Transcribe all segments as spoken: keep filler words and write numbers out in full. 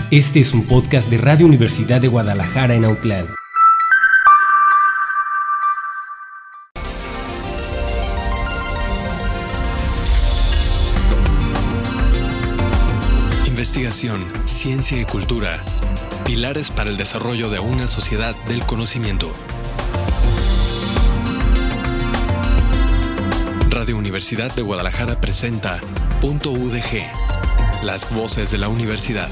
Este es un podcast de Radio Universidad de Guadalajara en Autlán. Investigación, ciencia y cultura. Pilares para el desarrollo de una sociedad del conocimiento. Radio Universidad de Guadalajara presenta Punto U D G, las voces de la universidad.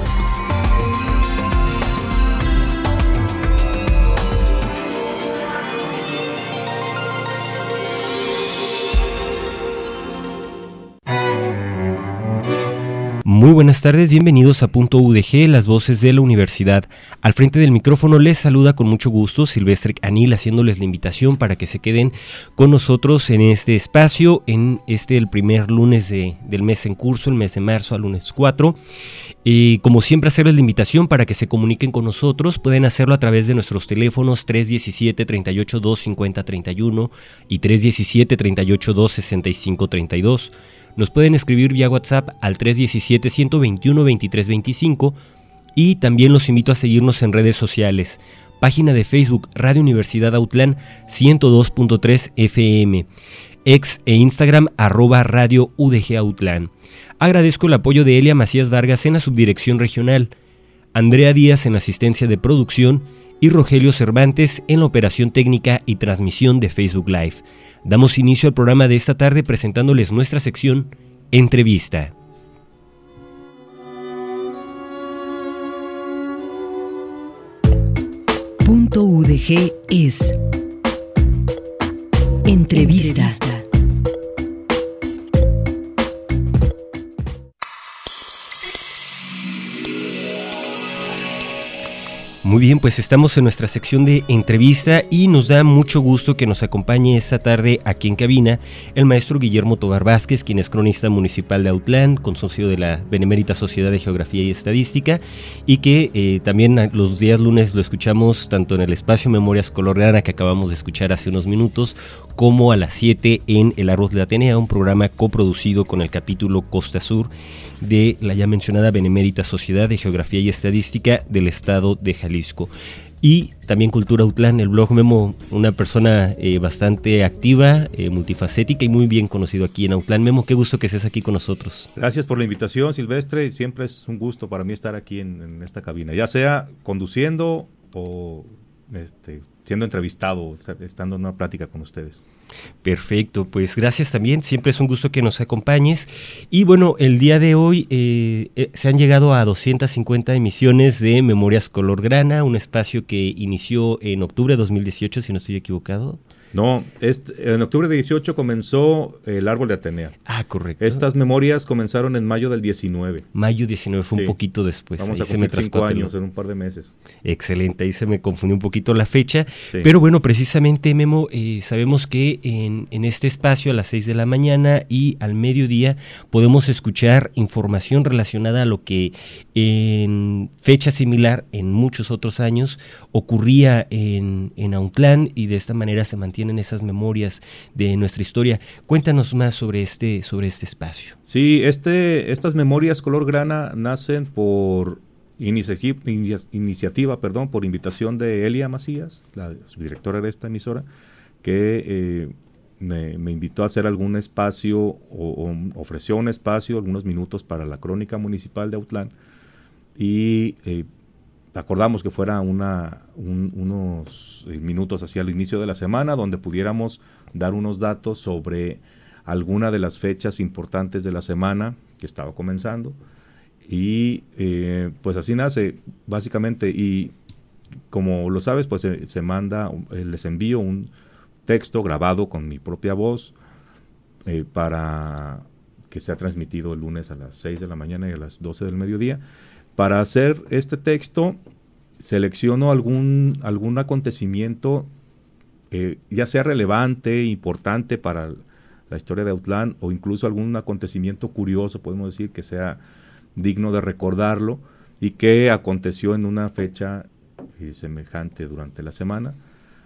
Muy buenas tardes, bienvenidos a Punto U D G, las voces de la universidad. Al frente del micrófono les saluda con mucho gusto Silvestre Anil, haciéndoles la invitación para que se queden con nosotros en este espacio, en este el primer lunes de, del mes en curso, el mes de marzo, al lunes cuatro. Y como siempre, hacerles la invitación para que se comuniquen con nosotros. Pueden hacerlo a través de nuestros teléfonos tres diecisiete, treinta y ocho, dos cincuenta, treinta y uno y tres diecisiete, treinta y ocho, dos sesenta y cinco, treinta y dos. Nos pueden escribir vía WhatsApp al tres diecisiete, ciento veintiuno, veintitrés veinticinco y también los invito a seguirnos en redes sociales. Página de Facebook Radio Universidad Autlán ciento dos punto tres F M, ex e Instagram arroba Radio U D G Autlán. Agradezco el apoyo de Elia Macías Vargas en la subdirección regional, Andrea Díaz en asistencia de producción y Rogelio Cervantes en la operación técnica y transmisión de Facebook Live. Damos inicio al programa de esta tarde presentándoles nuestra sección Entrevista. Punto U D G es Entrevista. Entrevista. Muy bien, pues estamos en nuestra sección de entrevista y nos da mucho gusto que nos acompañe esta tarde aquí en cabina el maestro Guillermo Tovar Vázquez, quien es cronista municipal de Autlán, consocio de la Benemérita Sociedad de Geografía y Estadística, y que eh, también los días lunes lo escuchamos tanto en el espacio Memorias Color Grana, que acabamos de escuchar hace unos minutos, como a las siete en El Arroz de Atenea, un programa coproducido con el capítulo Costa Sur de la ya mencionada Benemérita Sociedad de Geografía y Estadística del Estado de Jalisco. Y también Cultura Autlán, el blog Memo, una persona eh, bastante activa, eh, multifacética y muy bien conocido aquí en Autlán. Memo, qué gusto que estés aquí con nosotros. Gracias por la invitación, Silvestre. Siempre es un gusto para mí estar aquí en, en esta cabina, ya sea conduciendo o este, siendo entrevistado, estando en una plática con ustedes. Perfecto, pues gracias también, siempre es un gusto que nos acompañes. Y bueno, el día de hoy eh, eh, se han llegado a doscientas cincuenta emisiones de Memorias Color Grana, un espacio que inició en octubre de dos mil dieciocho, si no estoy equivocado. No, este, en octubre de dieciocho comenzó El Árbol de Atenea. Ah, correcto. Estas memorias comenzaron en mayo del diecinueve. Mayo diecinueve, fue sí. Un poquito después. Vamos ahí a cumplir cinco años en un par de meses. Excelente, ahí se me confundió un poquito la fecha. Sí. Pero bueno, precisamente, Memo, eh, sabemos que en, en este espacio a las seis de la mañana y al mediodía podemos escuchar información relacionada a lo que en fecha similar en muchos otros años ocurría en, en Autlán, y de esta manera se mantiene en esas memorias de nuestra historia. Cuéntanos más sobre este, sobre este espacio. Sí, este, estas memorias color grana nacen por inici- inici- iniciativa, perdón, por invitación de Elia Macías, la subdirectora de esta emisora, que eh, me, me invitó a hacer algún espacio o, o ofreció un espacio, algunos minutos para la crónica municipal de Autlán, y eh, acordamos que fuera una, un, unos minutos hacia el inicio de la semana donde pudiéramos dar unos datos sobre alguna de las fechas importantes de la semana que estaba comenzando, y eh, pues así nace básicamente. Y como lo sabes, pues se, se manda, eh, les envío un texto grabado con mi propia voz eh, para que sea transmitido el lunes a las seis de la mañana y a las doce del mediodía. Para hacer este texto, selecciono algún, algún acontecimiento, eh, ya sea relevante, importante para la historia de Autlán, o incluso algún acontecimiento curioso, podemos decir, que sea digno de recordarlo y que aconteció en una fecha eh, semejante durante la semana,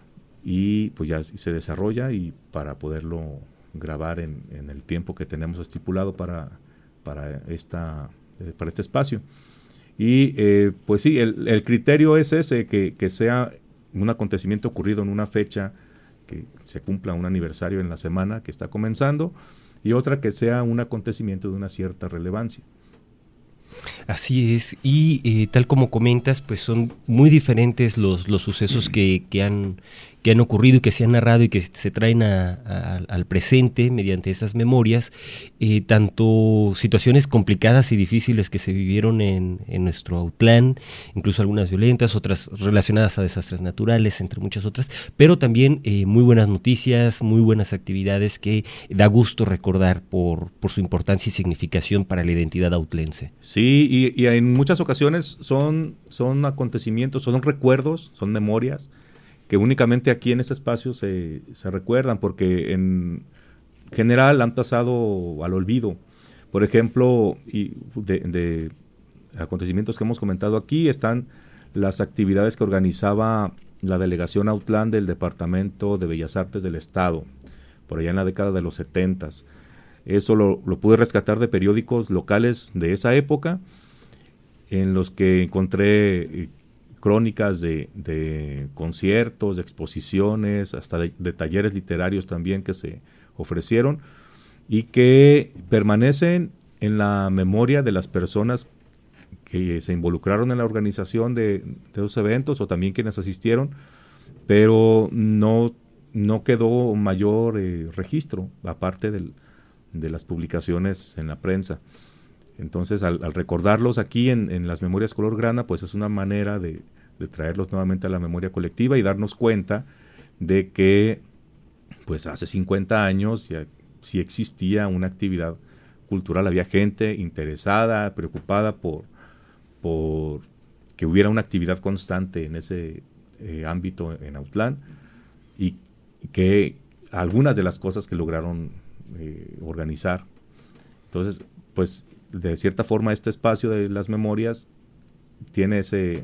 y pues ya se desarrolla, y para poderlo grabar en, en el tiempo que tenemos estipulado para, para, esta, eh, para este espacio. Y eh, pues sí, el, el criterio es ese, que, que sea un acontecimiento ocurrido en una fecha, que se cumpla un aniversario en la semana que está comenzando, y otra que sea un acontecimiento de una cierta relevancia. Así es, y eh, tal como comentas, pues son muy diferentes los, los sucesos que, que, han, que han ocurrido y que se han narrado y que se traen a, a, al presente mediante estas memorias, eh, tanto situaciones complicadas y difíciles que se vivieron en, en nuestro Autlán, incluso algunas violentas, otras relacionadas a desastres naturales, entre muchas otras, pero también eh, muy buenas noticias, muy buenas actividades que da gusto recordar por, por su importancia y significación para la identidad autlense. Sí, y, y en muchas ocasiones son, son acontecimientos, son recuerdos, son memorias que únicamente aquí en este espacio se, se recuerdan, porque en general han pasado al olvido. Por ejemplo, y de, de acontecimientos que hemos comentado aquí están las actividades que organizaba la delegación Autlán del Departamento de Bellas Artes del Estado, por allá en la década de los setentas. Eso lo, lo pude rescatar de periódicos locales de esa época, en los que encontré eh, crónicas de, de conciertos, de exposiciones, hasta de, de talleres literarios también que se ofrecieron y que permanecen en la memoria de las personas que se involucraron en la organización de, de esos eventos, o también quienes asistieron, pero no, no quedó mayor eh, registro, aparte del de las publicaciones en la prensa. Entonces, al, al recordarlos aquí en, en las memorias color grana, pues es una manera de, de traerlos nuevamente a la memoria colectiva y darnos cuenta de que pues hace cincuenta años ya sí existía una actividad cultural, había gente interesada, preocupada por, por que hubiera una actividad constante en ese eh, ámbito en Autlán, y que algunas de las cosas que lograron Eh, organizar. Entonces, pues de cierta forma este espacio de las memorias tiene ese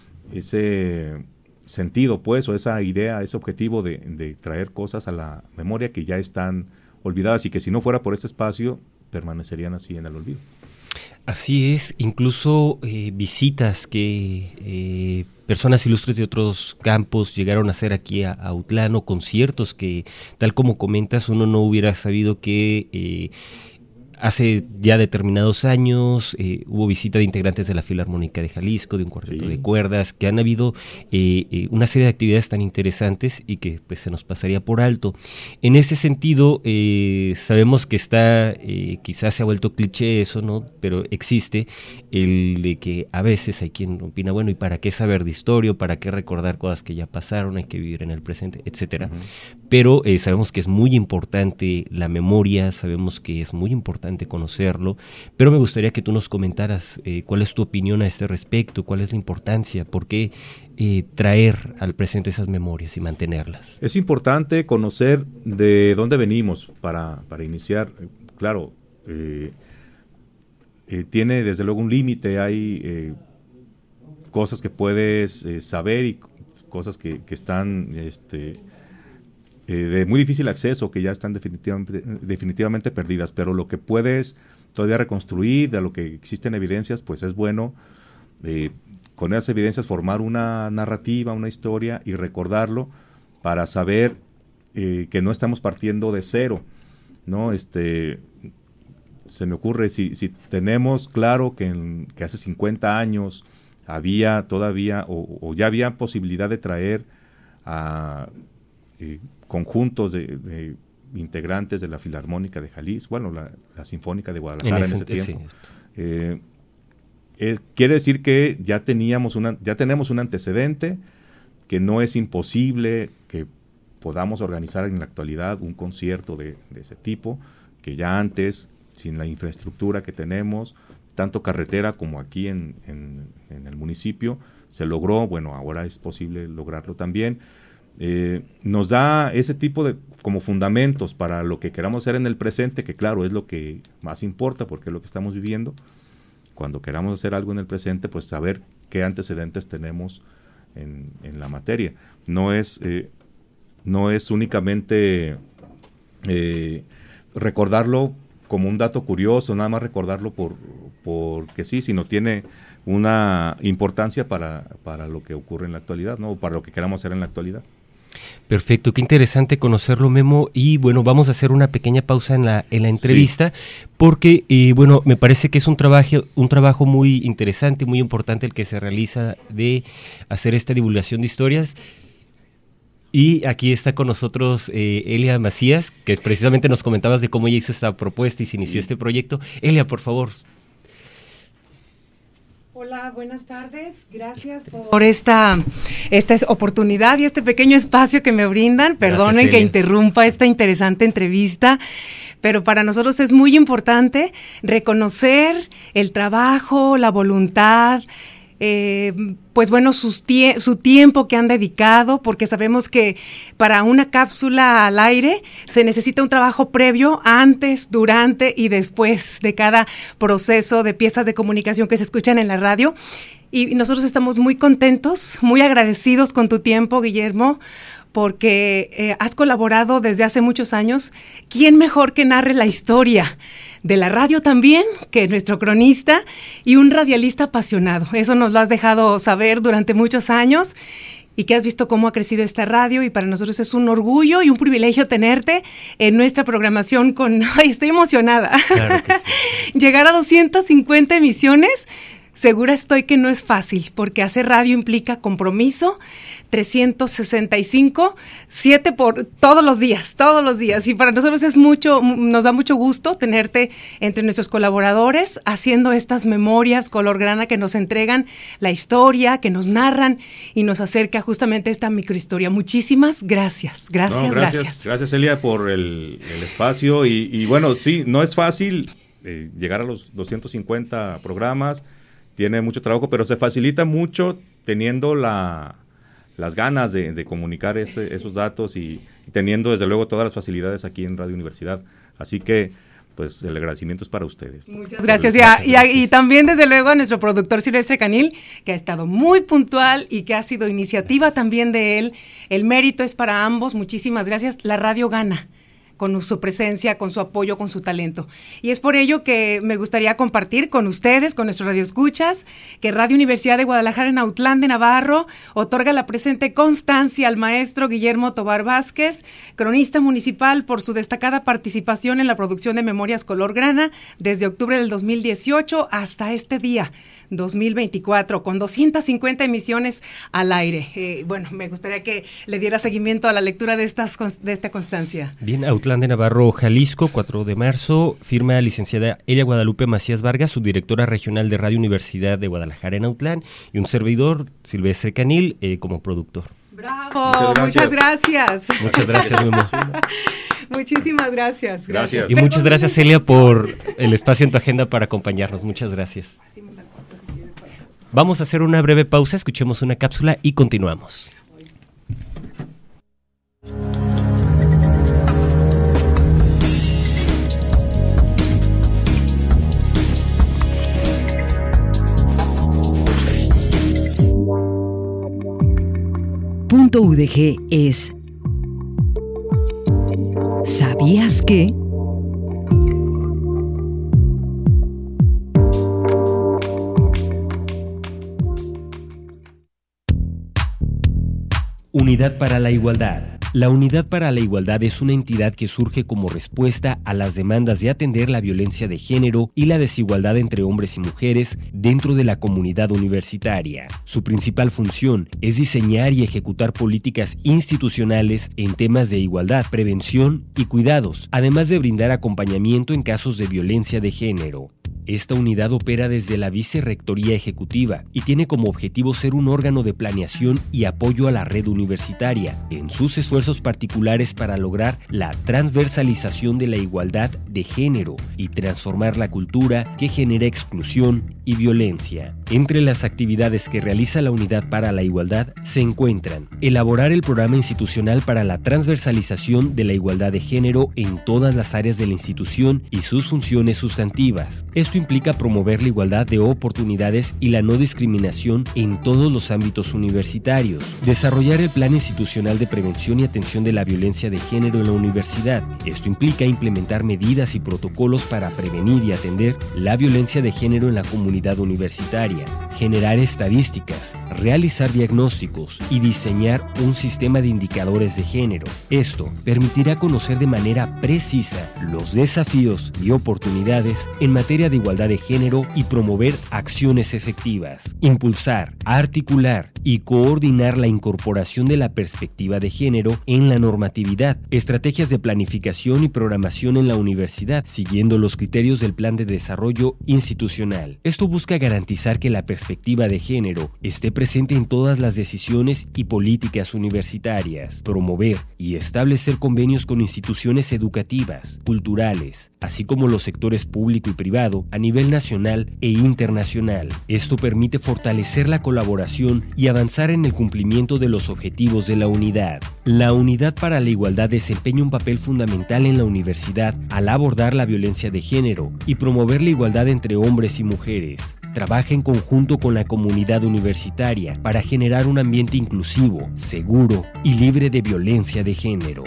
ese sentido, pues, o esa idea, ese objetivo de, de traer cosas a la memoria que ya están olvidadas y que si no fuera por este espacio permanecerían así en el olvido. Así es, incluso eh, visitas que eh, personas ilustres de otros campos llegaron a hacer aquí a, a Autlán, o conciertos que, tal como comentas, uno no hubiera sabido que eh, hace ya determinados años eh, hubo visita de integrantes de la Filarmónica de Jalisco, de un cuarteto sí. de cuerdas, que han habido eh, eh, una serie de actividades tan interesantes y que pues se nos pasaría por alto. En ese sentido, eh, sabemos que está, eh, quizás se ha vuelto cliché eso, ¿no? Pero existe el de que a veces hay quien opina, bueno, ¿y para qué saber de historia? ¿Para qué recordar cosas que ya pasaron? Hay que vivir en el presente, etcétera. Uh-huh. Pero eh, sabemos que es muy importante la memoria, sabemos que es muy importante conocerlo, pero me gustaría que tú nos comentaras eh, cuál es tu opinión a este respecto, cuál es la importancia, por qué eh, traer al presente esas memorias y mantenerlas. Es importante conocer de dónde venimos para, para iniciar. Claro, eh, eh, tiene desde luego un límite, hay eh, cosas que puedes eh, saber y cosas que, que están este, eh, de muy difícil acceso, que ya están definitivamente, definitivamente perdidas, pero lo que puedes todavía reconstruir, de lo que existen evidencias, pues es bueno eh, con esas evidencias formar una narrativa, una historia y recordarlo para saber eh, que no estamos partiendo de cero, ¿no? Este, se me ocurre, si, si tenemos claro que, en, que hace cincuenta años había todavía, o, o ya había posibilidad de traer a eh, conjuntos de, de integrantes de la Filarmónica de Jalisco, bueno, la, la Sinfónica de Guadalajara en ese, en ese tiempo. Sí. Eh, eh, quiere decir que ya teníamos una, ya tenemos un antecedente, que no es imposible que podamos organizar en la actualidad un concierto de, de ese tipo, que ya antes, sin la infraestructura que tenemos, tanto carretera como aquí en, en, en el municipio, se logró. Bueno, ahora es posible lograrlo también. Eh, nos da ese tipo de como fundamentos para lo que queramos hacer en el presente, que claro, es lo que más importa porque es lo que estamos viviendo. Cuando queramos hacer algo en el presente, pues saber qué antecedentes tenemos en, en la materia. No es, eh, no es únicamente eh, recordarlo como un dato curioso, nada más recordarlo por porque sí, sino tiene una importancia para, para lo que ocurre en la actualidad, ¿no? O para lo que queramos hacer en la actualidad. Perfecto, qué interesante conocerlo, Memo, y bueno, vamos a hacer una pequeña pausa en la en la entrevista, sí. porque eh, bueno, me parece que es un trabajo un trabajo muy interesante, muy importante el que se realiza de hacer esta divulgación de historias. Y aquí está con nosotros eh, Elia Macías, que precisamente nos comentabas de cómo ella hizo esta propuesta y se inició sí. este proyecto. Elia, por favor. Hola, buenas tardes. Gracias por, por esta, esta oportunidad y este pequeño espacio que me brindan. Perdonen Gracias, que interrumpa esta interesante entrevista, pero para nosotros es muy importante reconocer el trabajo, la voluntad, Eh, pues bueno, sus tie- su tiempo que han dedicado, porque sabemos que para una cápsula al aire se necesita un trabajo previo antes, durante y después de cada proceso de piezas de comunicación que se escuchan en la radio. Y nosotros estamos muy contentos, muy agradecidos con tu tiempo, Guillermo, porque eh, has colaborado desde hace muchos años. ¿Quién mejor que narre la historia de la radio también, que nuestro cronista y un radialista apasionado? Eso nos lo has dejado saber durante muchos años y que has visto cómo ha crecido esta radio, y para nosotros es un orgullo y un privilegio tenerte en nuestra programación con... ¡Ay, estoy emocionada! Claro que sí. Llegar a doscientas cincuenta emisiones... Segura estoy que no es fácil, porque hacer radio implica compromiso, trescientos sesenta y cinco, siete por todos los días, todos los días. Y para nosotros es mucho, nos da mucho gusto tenerte entre nuestros colaboradores, haciendo estas memorias color grana que nos entregan la historia, que nos narran y nos acerca justamente a esta microhistoria. Muchísimas gracias, gracias, no, gracias. Gracias, gracias Elia, por el, el espacio. Y, y bueno, sí, no es fácil eh, llegar a los doscientos cincuenta programas. Tiene mucho trabajo, pero se facilita mucho teniendo la, las ganas de, de comunicar ese, esos datos y, y teniendo desde luego todas las facilidades aquí en Radio Universidad. Así que pues el agradecimiento es para ustedes. Muchas gracias. Y, a, y, a, y también desde luego a nuestro productor Silvestre Canil, que ha estado muy puntual y que ha sido iniciativa también de él. El mérito es para ambos. Muchísimas gracias. La radio gana con su presencia, con su apoyo, con su talento. Y es por ello que me gustaría compartir con ustedes, con nuestros radioescuchas, que Radio Universidad de Guadalajara en Autlán de Navarro otorga la presente constancia al maestro Guillermo Tobar Vázquez, cronista municipal, por su destacada participación en la producción de Memorias Color Grana desde octubre del dos mil dieciocho hasta este día, dos mil veinticuatro, con doscientas cincuenta emisiones al aire. Eh, bueno, me gustaría que le diera seguimiento a la lectura de, estas, de esta constancia. Bien, Autlán de Navarro, Jalisco, cuatro de marzo, firma licenciada Elia Guadalupe Macías Vargas, subdirectora regional de Radio Universidad de Guadalajara en Autlán, y un servidor, Silvestre Canil, eh, como productor. ¡Bravo! Muchas gracias. Muchas gracias, Memo. Muchísimas gracias. Gracias. Y muchas gracias, Elia, por el espacio en tu agenda para acompañarnos. Muchas gracias. Vamos a hacer una breve pausa, escuchemos una cápsula y continuamos. Punto U D G es ¿sabías que? Unidad para la Igualdad. La Unidad para la Igualdad es una entidad que surge como respuesta a las demandas de atender la violencia de género y la desigualdad entre hombres y mujeres dentro de la comunidad universitaria. Su principal función es diseñar y ejecutar políticas institucionales en temas de igualdad, prevención y cuidados, además de brindar acompañamiento en casos de violencia de género. Esta unidad opera desde la Vicerrectoría Ejecutiva y tiene como objetivo ser un órgano de planeación y apoyo a la red universitaria en sus esfuerzos particulares para lograr la transversalización de la igualdad de género y transformar la cultura que genera exclusión y violencia. Entre las actividades que realiza la Unidad para la Igualdad se encuentran: elaborar el programa institucional para la transversalización de la igualdad de género en todas las áreas de la institución y sus funciones sustantivas. Esto Esto implica promover la igualdad de oportunidades y la no discriminación en todos los ámbitos universitarios, desarrollar el plan institucional de prevención y atención de la violencia de género en la universidad. Esto implica implementar medidas y protocolos para prevenir y atender la violencia de género en la comunidad universitaria, generar estadísticas, realizar diagnósticos y diseñar un sistema de indicadores de género. Esto permitirá conocer de manera precisa los desafíos y oportunidades en materia de igualdad de género y promover acciones efectivas. Impulsar, articular y coordinar la incorporación de la perspectiva de género en la normatividad, estrategias de planificación y programación en la universidad, siguiendo los criterios del Plan de Desarrollo Institucional. Esto busca garantizar que la perspectiva de género esté presente en todas las decisiones y políticas universitarias, promover y establecer convenios con instituciones educativas, culturales, así como los sectores público y privado a nivel nacional e internacional. Esto permite fortalecer la colaboración y avanzar en el cumplimiento de los objetivos de la unidad. La Unidad para la Igualdad desempeña un papel fundamental en la universidad al abordar la violencia de género y promover la igualdad entre hombres y mujeres. Trabaja en conjunto con la comunidad universitaria para generar un ambiente inclusivo, seguro y libre de violencia de género.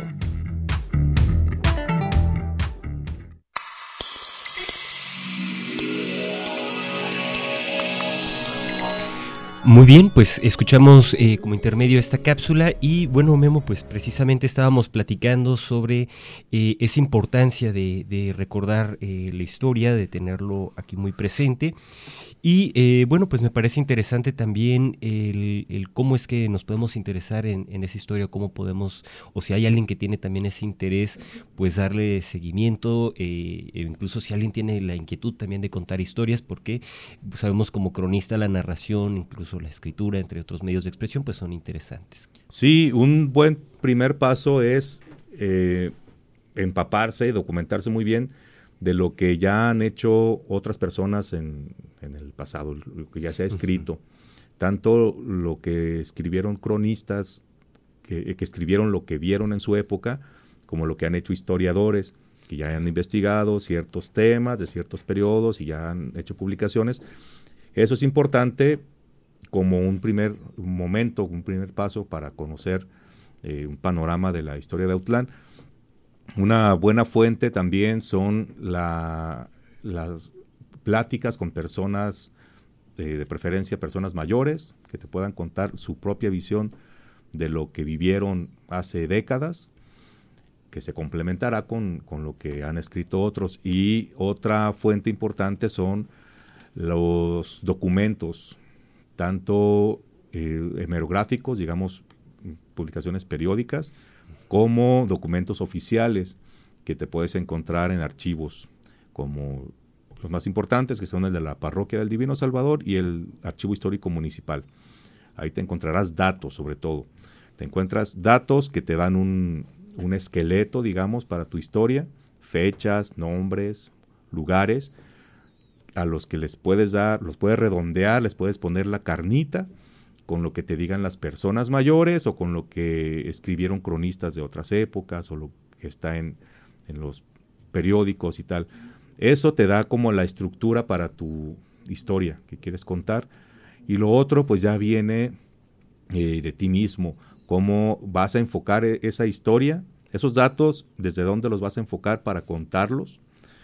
Muy bien, pues escuchamos eh, como intermedio esta cápsula y bueno, Memo, pues precisamente estábamos platicando sobre eh, esa importancia de, de recordar eh, la historia, de tenerlo aquí muy presente y eh, bueno, pues me parece interesante también el, el cómo es que nos podemos interesar en, en esa historia, cómo podemos, o si hay alguien que tiene también ese interés, pues darle seguimiento, eh, e incluso si alguien tiene la inquietud también de contar historias, porque sabemos como cronista la narración, incluso la escritura, entre otros medios de expresión, pues son interesantes. Sí, un buen primer paso es eh, empaparse y documentarse muy bien de lo que ya han hecho otras personas en, en el pasado, lo que ya se ha escrito. Uh-huh. Tanto lo que escribieron cronistas, que, que escribieron lo que vieron en su época, como lo que han hecho historiadores, que ya han investigado ciertos temas de ciertos periodos y ya han hecho publicaciones. Eso es importante como un primer momento, un primer paso para conocer eh, un panorama de la historia de Autlán. Una buena fuente también son la, las pláticas con personas, eh, de preferencia personas mayores, que te puedan contar su propia visión de lo que vivieron hace décadas, que se complementará con, con lo que han escrito otros. Y otra fuente importante son los documentos, tanto eh, hemerográficos, digamos, publicaciones periódicas, como documentos oficiales que te puedes encontrar en archivos, como los más importantes, que son el de la Parroquia del Divino Salvador y el Archivo Histórico Municipal. Ahí te encontrarás datos, sobre todo. Te encuentras datos que te dan un, un esqueleto, digamos, para tu historia, fechas, nombres, lugares, a los que les puedes dar, los puedes redondear, les puedes poner la carnita con lo que te digan las personas mayores o con lo que escribieron cronistas de otras épocas o lo que está en, en los periódicos y tal. Eso te da como la estructura para tu historia que quieres contar. Y lo otro pues ya viene eh, de ti mismo, cómo vas a enfocar esa historia, esos datos, desde dónde los vas a enfocar para contarlos.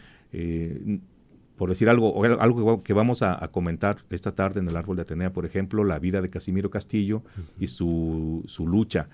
Eh, Por decir algo, algo que vamos a, a comentar esta tarde en el Árbol de Atenea, por ejemplo, la vida de Casimiro Castillo y su, su lucha.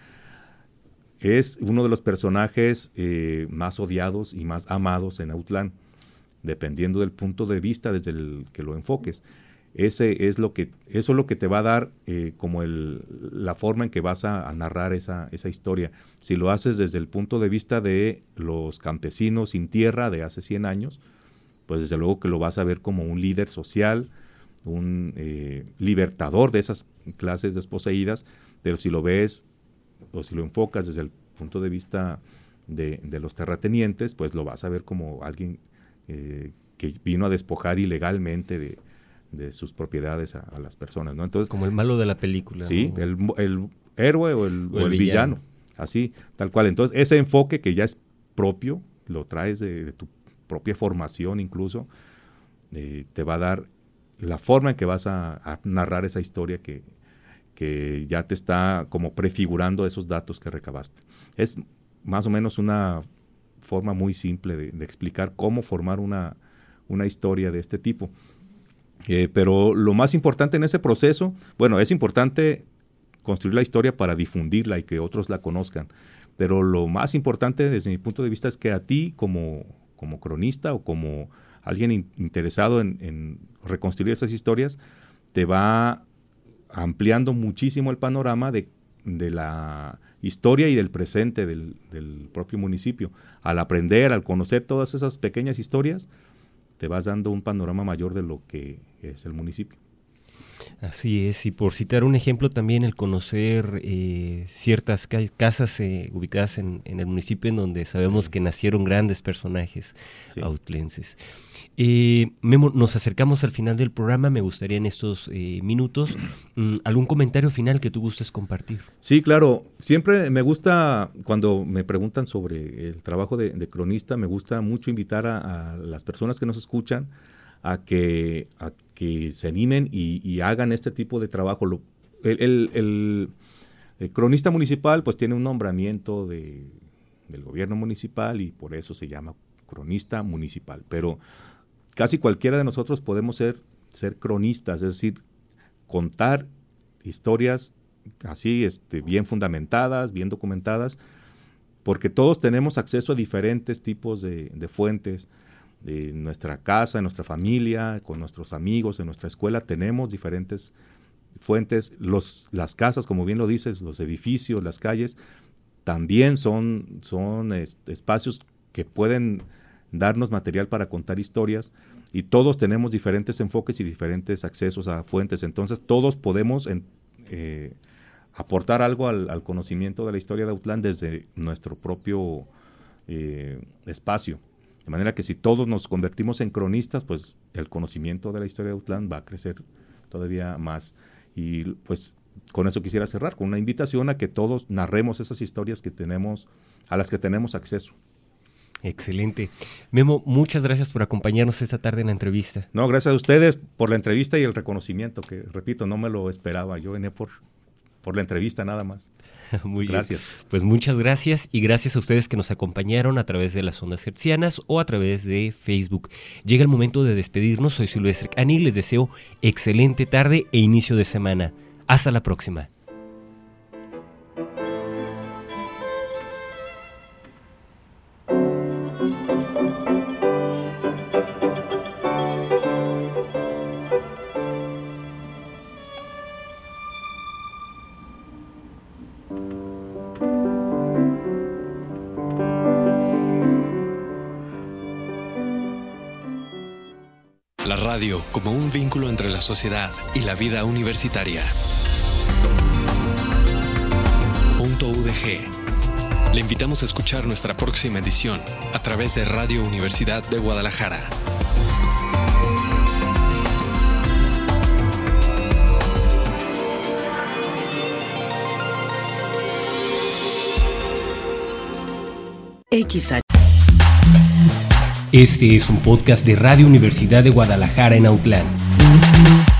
Es uno de los personajes eh, más odiados y más amados en Autlán, dependiendo del punto de vista desde el que lo enfoques. Ese es lo que, eso es lo que te va a dar eh, como el, la forma en que vas a, a narrar esa, esa historia. Si lo haces desde el punto de vista de los campesinos sin tierra de hace cien años, pues desde luego que lo vas a ver como un líder social, un eh, libertador de esas clases desposeídas, pero si lo ves o si lo enfocas desde el punto de vista de, de los terratenientes, pues lo vas a ver como alguien eh, que vino a despojar ilegalmente de, de sus propiedades a, a las personas, ¿no? Entonces, como el malo de la película. Sí, ¿no? el, el héroe o el, o el, o el villano. villano, así, tal cual. Entonces, ese enfoque que ya es propio, lo traes de, de tu propia formación incluso, eh, te va a dar la forma en que vas a, a narrar esa historia que, que ya te está como prefigurando esos datos que recabaste. Es más o menos una forma muy simple de, de explicar cómo formar una, una historia de este tipo. Eh, pero lo más importante en ese proceso, bueno, es importante construir la historia para difundirla y que otros la conozcan, pero lo más importante desde mi punto de vista es que a ti como, como cronista o como alguien in, interesado en, en reconstruir esas historias, te va ampliando muchísimo el panorama de, de la historia y del presente del, del propio municipio. Al aprender, al conocer todas esas pequeñas historias, te vas dando un panorama mayor de lo que es el municipio. Así es, y por citar un ejemplo también el conocer eh, ciertas ca- casas eh, ubicadas en, en el municipio en donde sabemos que nacieron grandes personajes sí. autlenses. Eh, Memo, nos acercamos al final del programa, me gustaría en estos eh, minutos, mm, ¿algún comentario final que tú gustes compartir? Sí, claro, siempre me gusta, cuando me preguntan sobre el trabajo de, de cronista, me gusta mucho invitar a, a las personas que nos escuchan a que, a que se animen y, y hagan este tipo de trabajo. Lo, el, el, el, el cronista municipal pues tiene un nombramiento de, del gobierno municipal y por eso se llama cronista municipal, pero casi cualquiera de nosotros podemos ser, ser cronistas, es decir, contar historias así este, bien fundamentadas, bien documentadas, porque todos tenemos acceso a diferentes tipos de, de fuentes. De nuestra casa, de nuestra familia, con nuestros amigos, de nuestra escuela, tenemos diferentes fuentes. Los, las casas, como bien lo dices, los edificios, las calles, también son, son est- espacios que pueden darnos material para contar historias y todos tenemos diferentes enfoques y diferentes accesos a fuentes. Entonces, todos podemos en, eh, aportar algo al, al conocimiento de la historia de Autlán desde nuestro propio eh, espacio. De manera que si todos nos convertimos en cronistas, pues el conocimiento de la historia de Autlán va a crecer todavía más. Y pues con eso quisiera cerrar, con una invitación a que todos narremos esas historias que tenemos, a las que tenemos acceso. Excelente. Memo, muchas gracias por acompañarnos esta tarde en la entrevista. No, gracias a ustedes por la entrevista y el reconocimiento, que repito, no me lo esperaba. Yo venía por, por la entrevista nada más. Muy gracias. Bien. Pues muchas gracias y gracias a ustedes que nos acompañaron a través de las ondas hertzianas o a través de Facebook. Llega el momento de despedirnos. Soy Silvestre Canil, les deseo excelente tarde e inicio de semana. Hasta la próxima. La radio como un vínculo entre la sociedad y la vida universitaria. Punto U D G. Le invitamos a escuchar nuestra próxima edición a través de Radio Universidad de Guadalajara. X H. Este es un podcast de Radio Universidad de Guadalajara en Autlán.